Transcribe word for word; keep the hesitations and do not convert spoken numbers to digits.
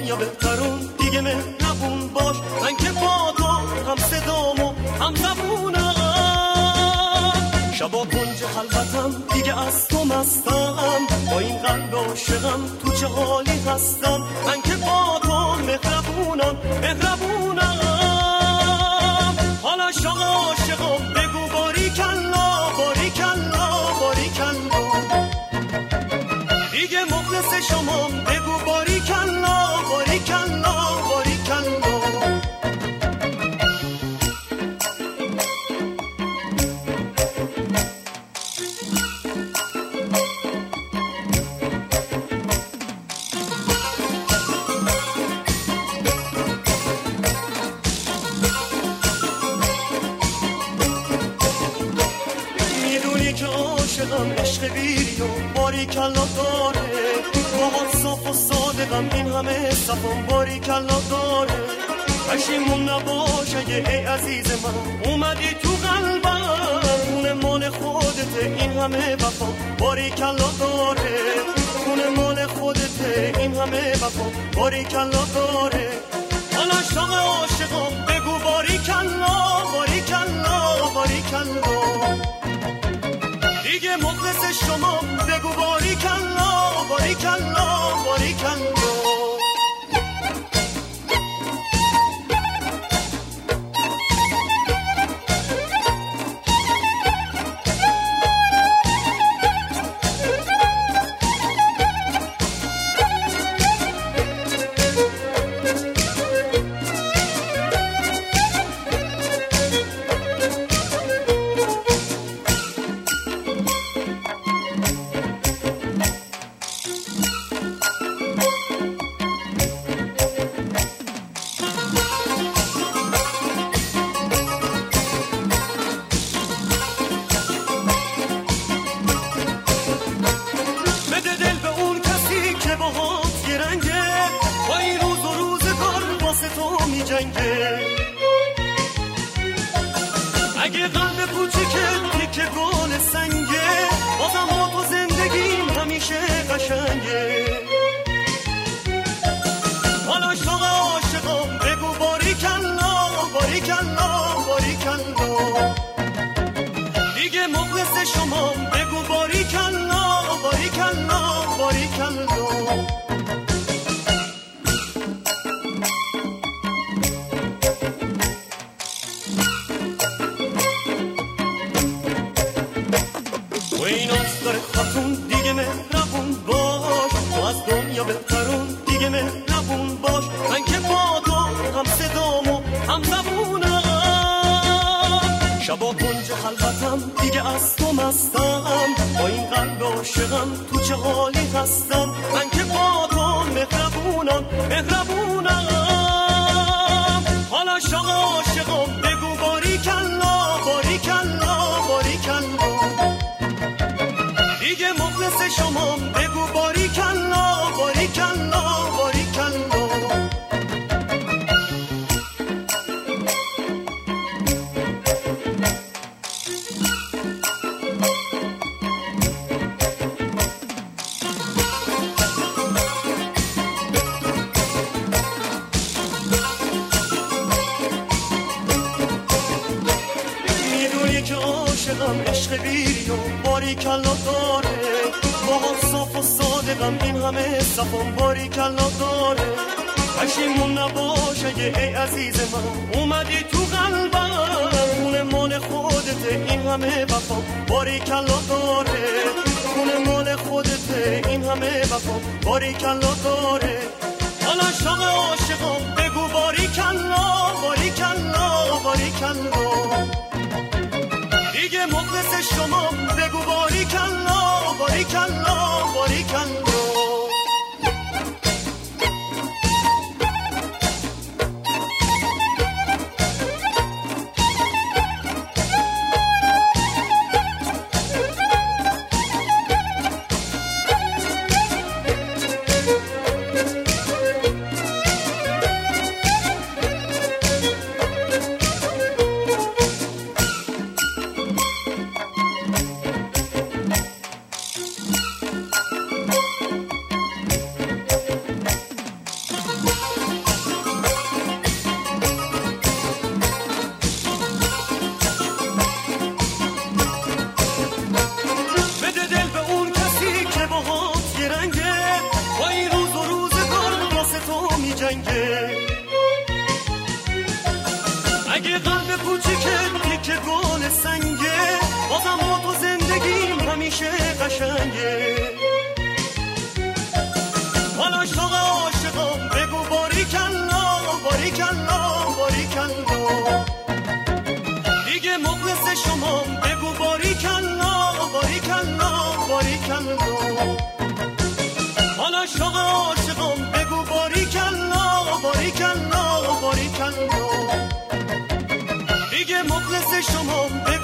دنیا بهترون دیگه مهربون باش، من که با تو هم صدامو هم زبونم، شبا کنج خلوتم دیگه از تو مستم، با این قلب عاشقم تو چه حالی هستم، من که با تو مهربونم مهربونم. حالا شاق عاشقم بگو باریکلا باریکلا باریکلا، دیگه مخلص شما بگو باریکلا باریکلا باریکلا. عشق بیری و باریکلا داره، باهات صاف و صادقم این همه صفم باریکلا داره، پشیمون نباش اگه ای عزیز من اومدی تو قلبم، خونه مال خودته این همه وفا باریکلا داره، خونه مال خودته این همه وفا باریکلا داره. حالا شاق عاشقم بگو باریکلا باریکلا باریکلا، دیگه مخلص شما بگو باریکلا باریکلا باریکلا. اگه قلب کوچیکت تیکه گل سنگه، بازم با تو زندگیم همیشه قشنگه. حالا شاق عاشقم بگو باریکلا باریکلا باریکلا، دیگه مخلص شما بگو باریکلا باریکلا باریکلا. دیگه مهربون باش، تو از دنیا بهترون دیگه مهربون باش، من که با تو هم صدامو هم زبونم، شبا کنج خلوتم دیگه از تو مستم، با این قلب عاشقم تو چه حالی هستم، من که با تو مهربونم مهربونم. حالا شاق عاشقم بگو باریکلا باریکلا باریکلا، دیگه مخلص شما بگو باریکلا باریکلا باریکلا. میدونی که عاشقم عشق بیری و باریکلا داره، باهات صاف و صادقم این همه صفم باریکلا داره، پشیمون نباش اگه ای عزیز من اومدی تو قلبم، خونه مال خودته این همه وفا باریکلا داره، خونه مال خودته این همه وفا باریکلا داره. حالا شاق عاشقم بگو باریکلا باریکلا باریکلا، دیگه مخلص شما بگو باریکلا باریکلا باریکلا. قشنگه اگه قلب کوچیکت تیکه گل سنگه بازم با تو زندگیم همیشه قشنگه حالا عاشق عاشقم بگو باریکلا باریکلا باریکلا دیگه مخلص شمام بگو باریکلا باریکلا باریکلا حالا عاشق عاشقم بگو باریکلا باریکلا باریکلا دیگه مخلص شمام